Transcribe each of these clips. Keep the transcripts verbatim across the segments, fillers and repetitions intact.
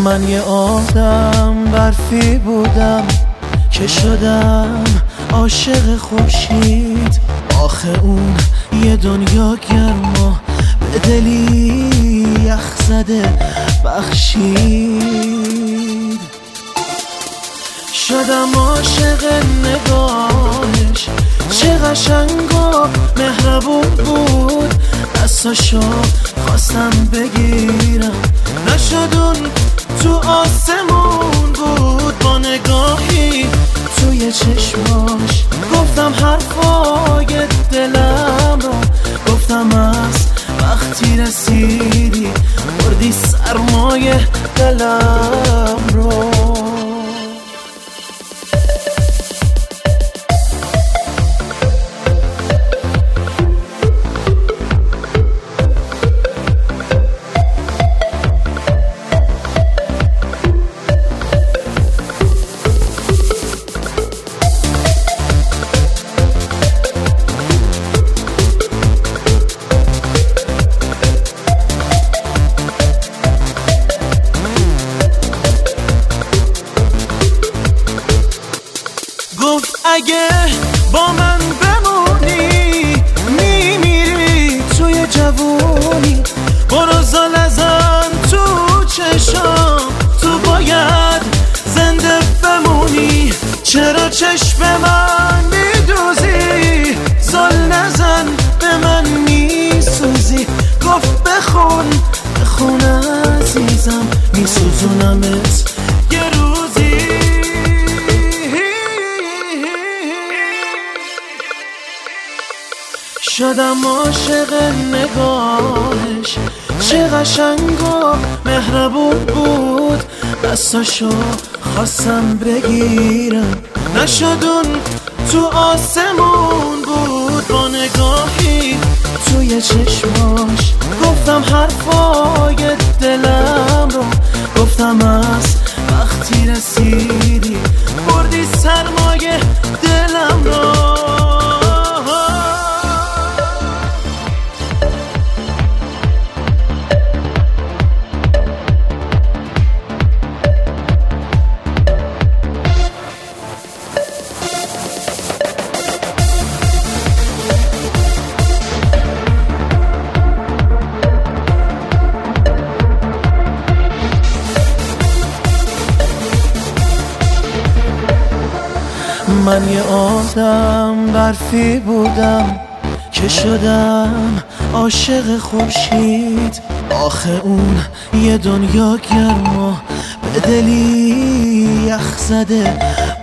من یه آدم برفی بودم که شدم عاشق خورشید. آخه اون یه دنیا گرما به دلی یخ زده بخشید. شدم عاشق نگاهش، چه قشنگ و مهربون بود. دستاشو خواستم بگیرم، نشد اون تو آسمون بود. با نگاهی توی چشماش گفتم حرفای دلم رو، گفتم از وقتی رسیدی بردی سرمایه دلم رو. گفت اگه با من بمونی میمیری توی جوونی. برو زل زن تو چشام، تو باید زنده بمونی. چرا چشم من میدوزی، زل نزن به من میسوزی. گفت بخون بخون عزیزم، میسوزونمت یه روزی. شدم عاشق نگاهش، چه قشنگ و مهربون بود. دستاشو خواستم بگیرم، نشد اون تو آسمون بود. با نگاهی توی چشماش گفتم حرفای دلم رو، گفتم از وقتی رسیدی بردی سرمایه دلم رو. من یه آدم برفی بودم که شدم عاشق خورشید. آخه اون یه دنیا گرما به دلی یخ زده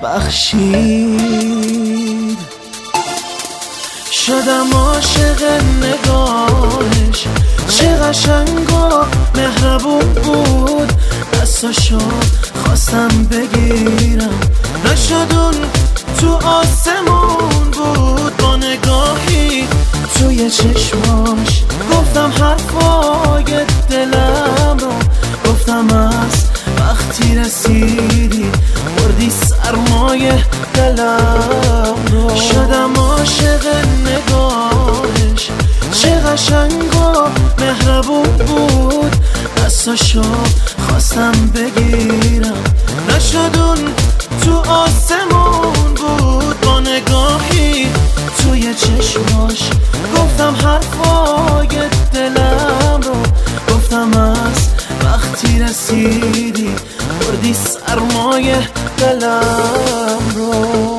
بخشید. شدم عاشق نگاهش، چه قشنگ و مهربون بود. دستاشو خواستم بگیرم، نشد اون تو آسمون بود. با نگاهی توی چشماش گفتم حرفای دلم رو، گفتم از وقتی رسیدی بردی سرمایه دلم رو. شدم عاشق نگاهش، چه قشنگ و مهربون بود. دستاشو خواستم بگیرم، نشد اون تو آسمون بود. با نگاهی توی چشماش گفتم حرفای دلم رو، گفتم از وقتی رسیدی بردی سرمایه دلم رو.